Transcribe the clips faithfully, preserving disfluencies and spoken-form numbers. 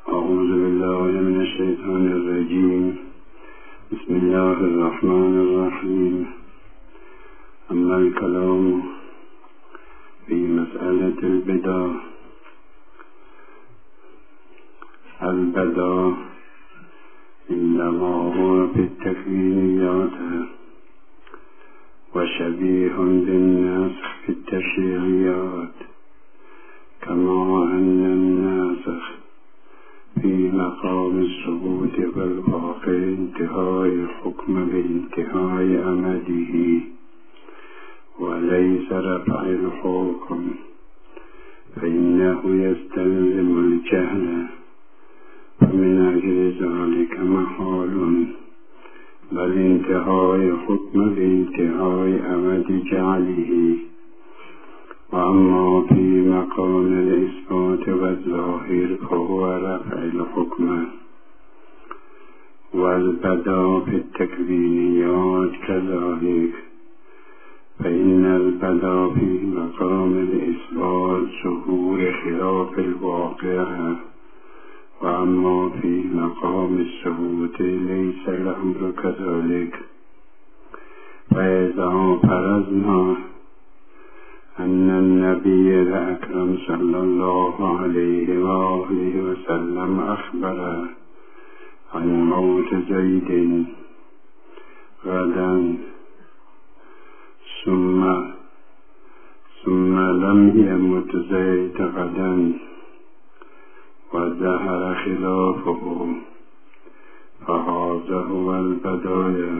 أعوذ بالله من الشيطان الرجيم. بسم الله الرحمن الرحيم. أما الكلام في مسألة البدع، البدع إنما هو في التكوينيات، وشبيه بالناسخ في التشريعيات، كما أن الناسخ في مقام الثبوت والواقع انتهاء الحكم بانتهاء أمده، وليس رفع الحكم، فإنه يستلزم الجهل، فمن أجل ذلك محال، بل انتهاء الحكم بانتهاء أمد جعله. وأما في مقام الإثبات والظاهر فهو رفع الحكم. والبدع في التكوينيات كذلك، فإن البدع في مقام الإثبات ظهور خلاف الواقع، وأما في مقام الثبوت ليس الأمر كذلك. فإذا فرضنا أن النبي الأكرم صلى الله عليه وآله وسلم أخبر عن موت زيد غدا، ثم ثم لم يمت زيد غدا وظهر خلافه، فهذا هو البداية،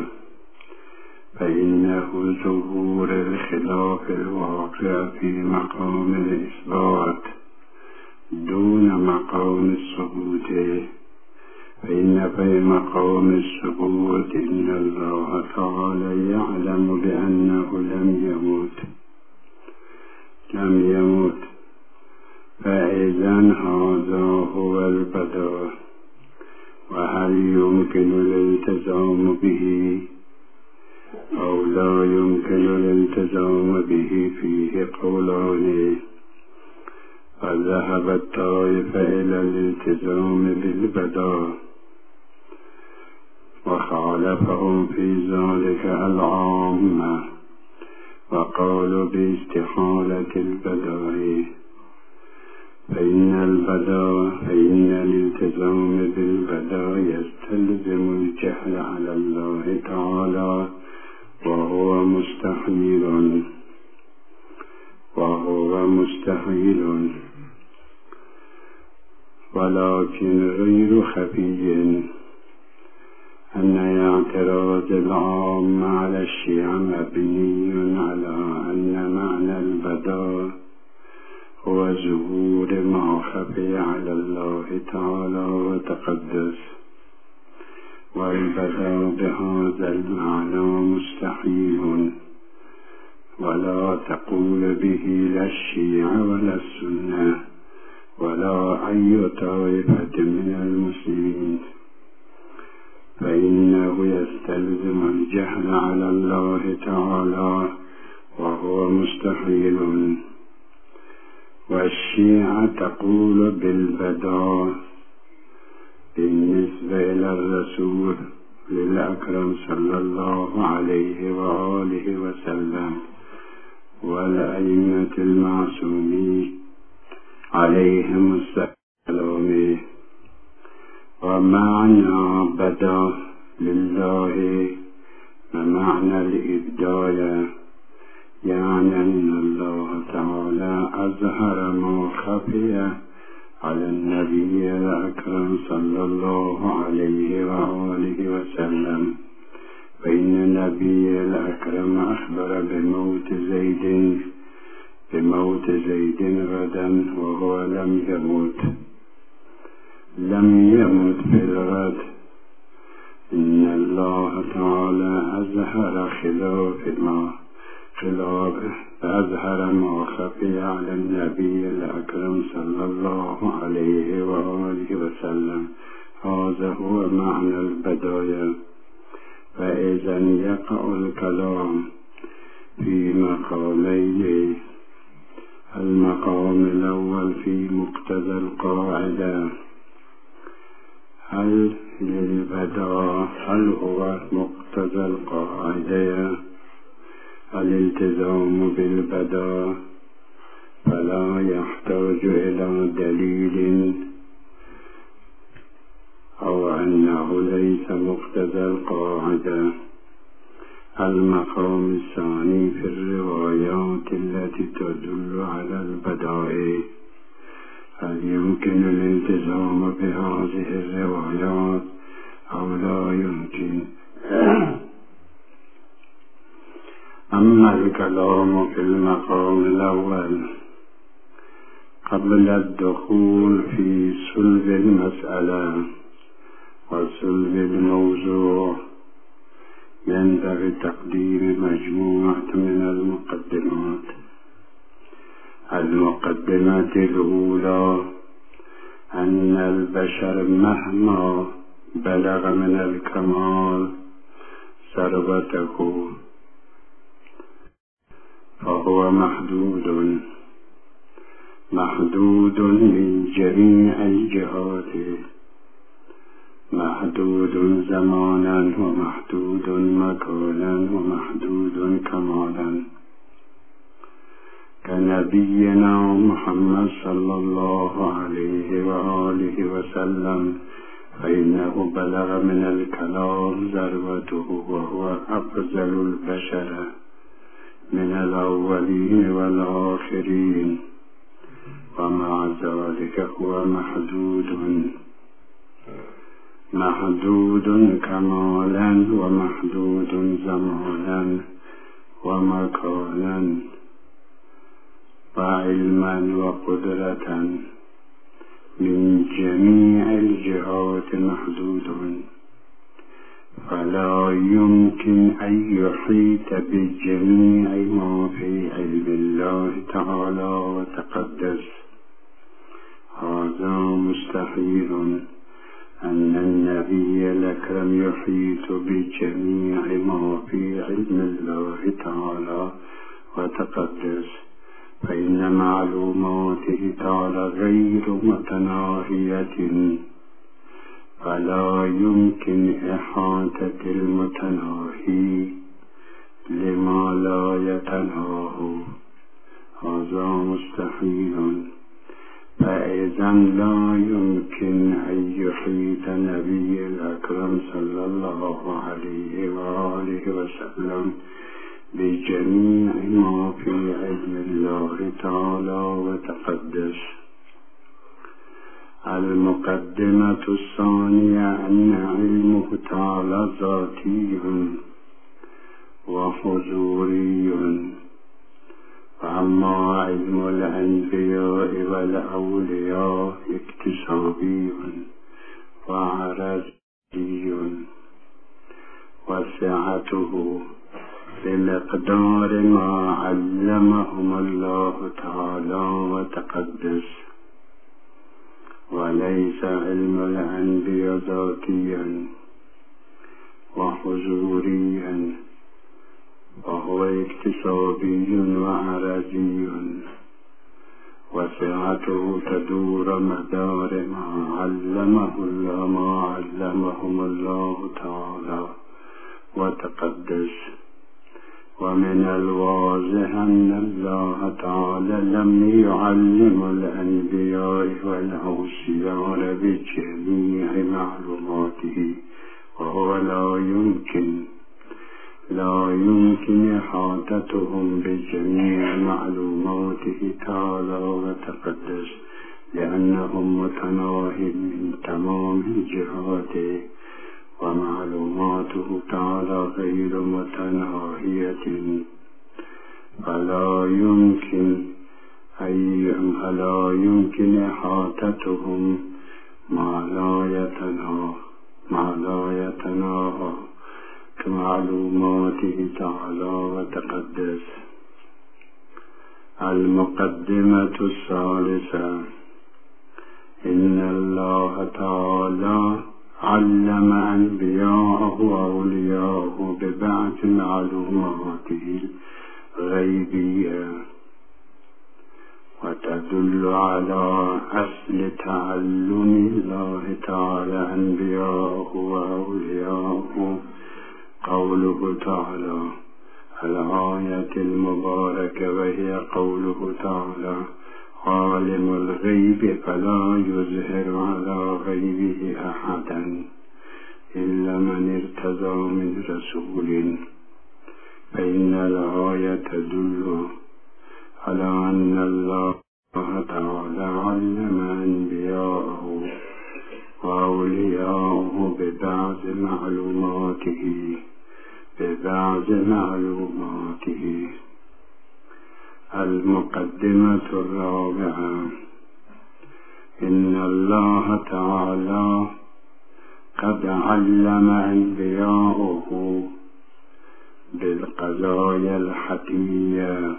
فإنه ظهور الخلاف الواقع في مقام الإثبات دون مقام الثبوت. فإن في مقام الثبوت إن الله تعالى يعلم بأنه لم يمت لم يمت فإذا هذا هو البدء. وهل يمكن الالتزام به أو لا يمكن الالتزام به؟ فيه قولان، فذهب الطائفة إلى الالتزام بالبدء، وخالفهم في ذلك العامة، وقالوا باستحالة البدء. فإن البدء فإن الالتزام بالبدء يستلزم الجهل على الله تعالى، وهو مستحيل وهو مستحيل ولكن غير خفي أن اعتراض العام على الشيعة مبني على أن معنى البدء هو ظهور ما خفي على الله تعالى وتقدس، والبدء بهذا المعنى مستحيل، ولا تقول به لا الشيعة ولا السنة ولا أي طائفة من المسلمين، فإنه يستلزم الجهل على الله تعالى، وهو مستحيل. والشيعة تقول بالبدء بالنسبة إلى الرسول للأكرم صلى الله عليه وآله وسلم والأئمة المعصومين عليهم السلام. ومعنى بدء لله ومعنى الإبداع، يعني أن الله تعالى أظهر ما خفي على النبي الأكرم صلى الله عليه وآله وسلم. فإن النبي الأكرم أخبر بموت زيد بموت زيد غدا، وهو لم يمت لم يمت في الغد. إن الله تعالى أظهر خلاف ما خلافه فأظهر ما خفي على النبي الأكرم صلى الله عليه وآله وسلم. هذا هو معنى البداية. فإذا يقع الكلام في مقامين: المقام الأول في مقتضى القاعدة هل للبداء هل هو مقتضى القاعدة الالتزام بالبداء فلا يحتاج إلى دليل، أو أنه ليس مقتضى القاعدة؟ المقام الثاني في الروايات التي تدل على البداء، هل يمكن الالتزام بهذه الروايات أو لا يمكن؟ أما الكلام في المقام الأول قبل الدخول في صلب المسألة وصلب الموضوع ينبغي تقديم مجموعة من المقدمات. المقدمة الأولى أن البشر مهما بلغ من الكمال ثروته فهو محدود محدود من جميع الجهات، محدود زمانا ومحدود مكانا ومحدود كمالا، كنبينا محمد صلى الله عليه وآله وسلم، فإنه بلغ من الكمال ذروته وهو أفضل البشر من الأولين والآخرين، ومع ذلك هو محدود محدود كمالا ومحدود زمانا ومكانا وعلما وقدرة، من جميع الجهات محدود، فلا يمكن أن يحيط بجميع ما في علم الله تعالى وتقدس. هذا مستحيل أن النبي الأكرم يحيط بجميع ما في علم الله تعالى وتقدس، فإن معلوماته تعالى غير متناهية، فلا يمكن إحاطة المتناهي لما لا يتناهى، هذا مستحيل. فإذا لا يمكن أن يحيط النبي الأكرم صلى الله عليه وآله وسلم بجميع ما في علم الله تعالى وتقدس. المقدمة الثانية أن علمه تعالى ذاتي وحضوري، وأما علم الأنبياء والأولياء اكتسابي وعرضي، وسعته بمقدار ما علمهم الله تعالى وتقدس، وليس علم الأنبياء ذاتيا وحضوريا، وهو اكتسابي وعرضي، وسعته تدور مدار ما علمه الله ما علمهم الله تعالى وتقدس. ومن الواضح أن الله تعالى لم يعلم الأنبياء والأوصياء بجميع معلوماته، وهو لا يمكن لا يمكن إحاطتهم بجميع معلوماته تعالى وتقدس، لأنهم متناهين من تمام الجهات، ومعلوماته تعالى غير متناهية، فلا يمكن أي فلا يمكن إحاطتهم ما لا يتناهى ما لا يتناهى كمعلوماته تعالى وتقدس. المقدمة الثالثة إن الله تعالى علم أنبياءه وأولياءه ببعض معلوماته الغيبية، وتدل على أصل تعلم الله تعالى أنبياءه وأولياءه قوله تعالى الآية المباركة، وهي قوله تعالى عالم الغيب فلا يظهر على غيبه أحدا إلا من ارتضى من رسول. فإن الآية تدل على أن الله تعالى علم أنبياءه وأولياءه ببعض معلوماته ببعض معلوماته. المقدمة الرابعة: إن الله تعالى قد علم أنبياءه بالقضايا الحتمية،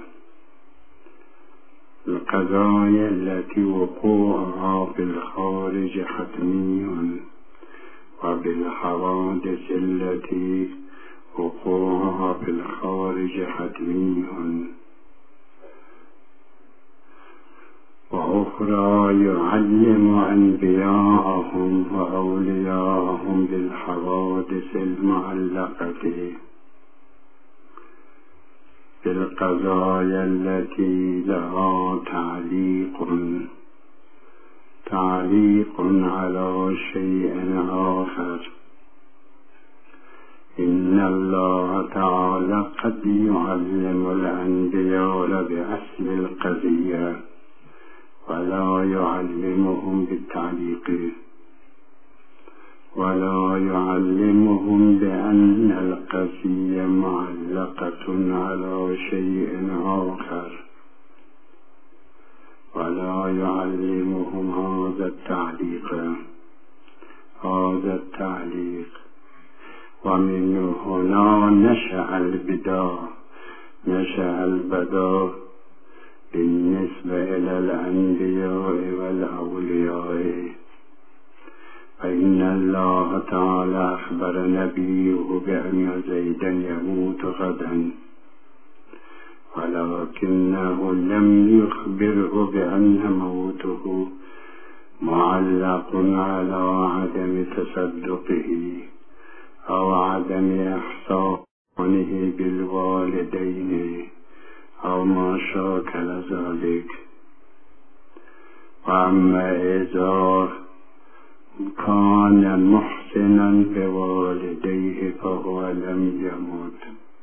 القضايا التي وقوعها في الخارج حتمي، وبالحوادث التي وقوعها في الخارج حتمي، وأخرى يعلم أنبياءهم وأولياءهم بالحوادث المعلقة بالقضايا التي لها تعليق تعليق على شيء آخر. إن الله تعالى قد يعلم الأنبياء بأصل القضية ولا يعلمهم بالتعليق، ولا يعلمهم بأن القضية معلقة على شيء آخر، ولا يعلمهم هذا التعليق هذا التعليق ومن هنا نشأ البدع نشأ البدع بالنسبة إلى الأنبياء والأولياء. فإن الله تعالى أخبر نبيه بأن زيدا يموت غدا، ولكنه لم يخبره بأن موته معلق على عدم تصدقه أو عدم إحسانه بالوالدين أو ما شاكل ذلك. وأما إذا كان محسنا بوالديه فهو لم يمت،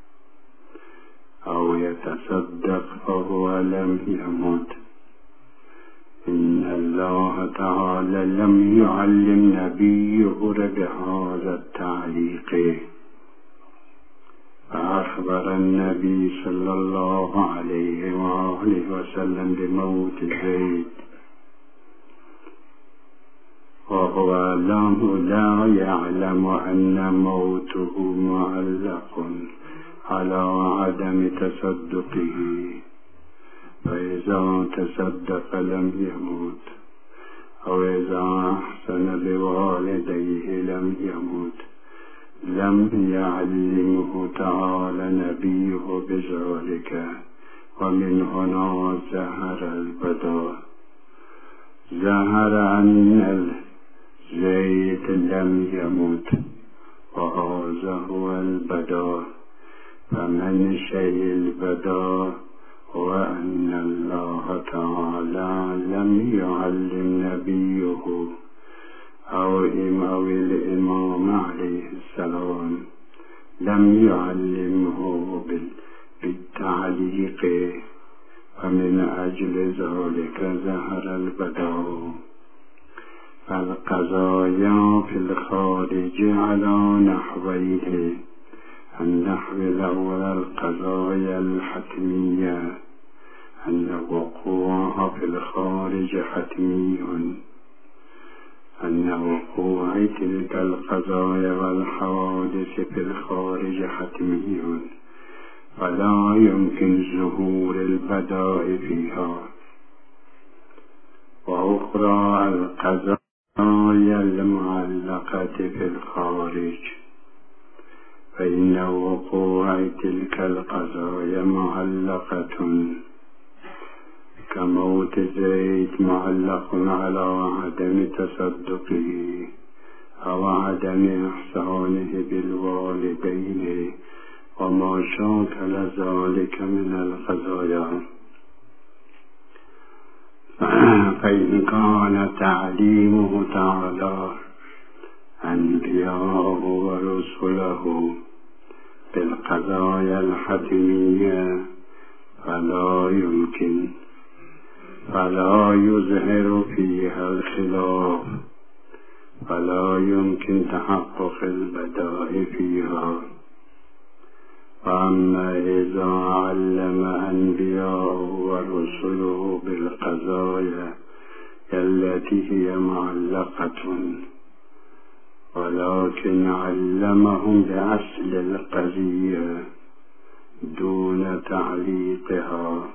أو يتصدق فهو لم يمت. إن الله تعالى لم يعلم نبيه بهذا التعليق، فأخبر النبي صلى الله عليه وآله وسلم بموت زيد وهو لا يعلم أن موته معلق على عدم تصدقه، فإذا تصدق لم يموت، أو إذا أحسن بوالديه لم يموت. لم يعلمه تعالى نبيه بذلك، ومن هنا ظهر البدع ظهر أن زيد لم يمت، وهذا هو البدع. فمنشأ البدع هو أن الله تعالى لم يعلم نبيه أو الإمام عليه السلام لم يعلمه بالتعليق، ومن أجل ذلك ظهر البدع. فالقضايا في الخارج على نحوين: النحو الأول القضايا الحتمية، أن وقوعها في الخارج حتمي، أن وقوع تلك القضايا والحوادث في الخارج حتمي، فلا يمكن ظهور البدع فيها. وأخرى القضايا المعلقة في الخارج، فإن وقوع تلك القضايا معلقة كموت زيد معلق على عدم تصدقه أو عدم إحسانه بالوالدين وما شاكل ذلك من القضايا. فإن كان تعليمه تعالى أنبياءه ورسله بالقضايا الحتمية فلا يمكن فلا يظهر فيها الخلاف، فلا يمكن تحقق البداء فيها. وأما إذا علم أنبياءه ورسله بالقضايا التي هي معلقة، ولكن علمهم بأصل القضية دون تعليقها،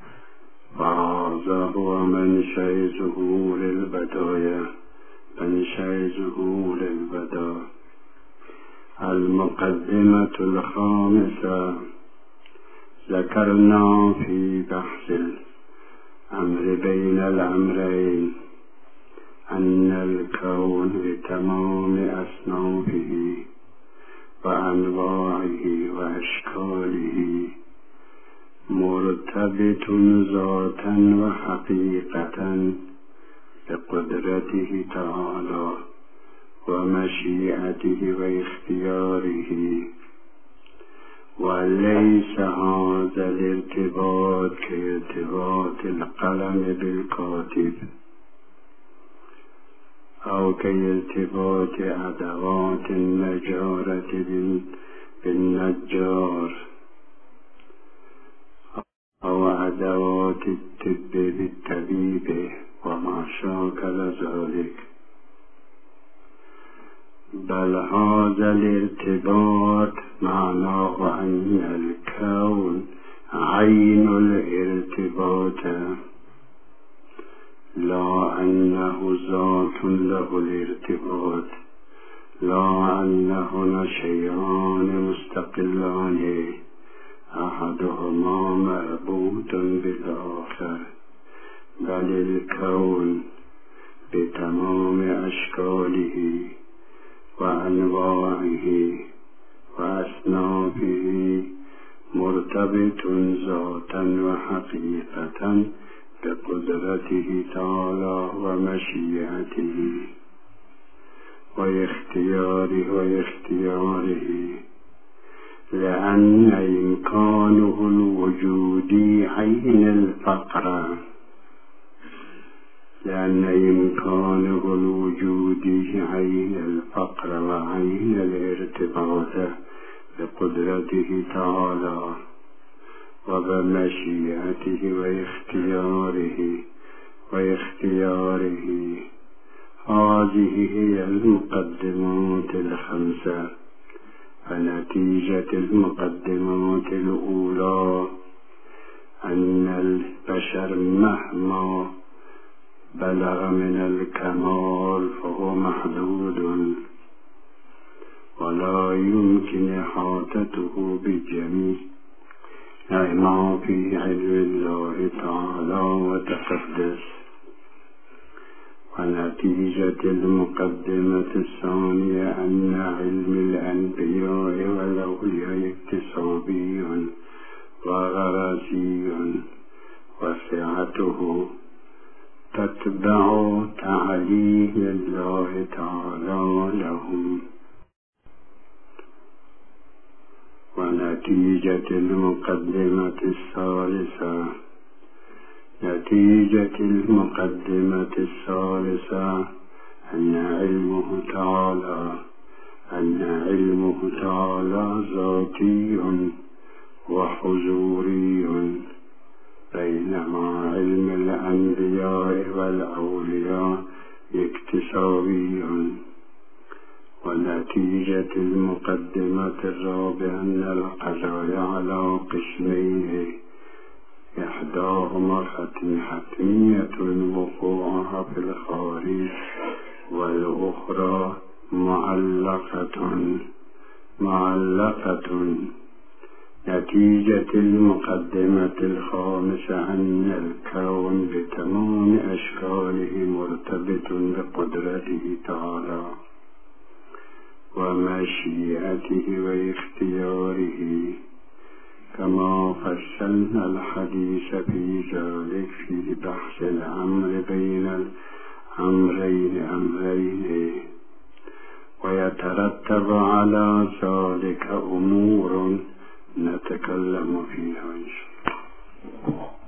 فهذا هو منشأ ظهور البداية منشأ ظهور البداية. المقدمة الخامسة. ذكرنا في بحث الأمر بين الأمرين أن الكون بتمام أصنافه وأنواعه وأشكاله مرتبط ذاتا وحقيقة بقدرته تعالى ومشيئته واختياره، وليس هذا الارتباط كارتباط القلم بالكاتب أو كارتباط أدوات النجارة بالنجار أو أدوات الطب بالطبيب وما شاكل ذلك، بل هذا الارتباط معناه أن الكون عين الارتباط، لا أنه ذات له الارتباط، لا أنهما شيئان مستقلان أحدهما مربوط بالآخر، بل الكون بتمام أشكاله وأنواعه وأصنافه مرتبط ذاتا وحقيقة بقدرته تعالى ومشيئته واختياره واختياره لأن إمكانه الوجودي عين الفقر لأن إمكانه الوجودي عين الفقر وعين الارتباط بقدرته تعالى وبمشيئته واختياره واختياره. هذه هي المقدمات الخمسة. فنتيجة المقدمات الأولى أن البشر مهما بلغ من الكمال فهو محدود، ولا يمكن إحاطته بجميع ما في علم الله تعالى وتقدس. ونتيجة المقدمة الثانية أن علم الأنبياء والأولياء اكتسابي وغرزي وسعته تتبع تعليم الله تعالى لهم. ونتيجة المقدمة الثالثة نتيجة المقدمة الثالثة أن علمه تعالى أن علمه تعالى ذاتي وحضوري، بينما علم الأنبياء والأولياء اكتسابي. ونتيجة المقدمة الرابعة أن القضايا على قسمين، إحداهما حتمية وقوعها في الخارج، والأخرى معلقة معلقة نتيجة المقدمة الخامسة أن الكون بتمام أشكاله مرتبط بقدرته تعالى ومشيئته واختياره، كما فصلنا الحديث في ذلك في بحث الأمر بين الأمرين أمرين. ويترتب على ذلك أمور نتكلم فيها إن شاء الله.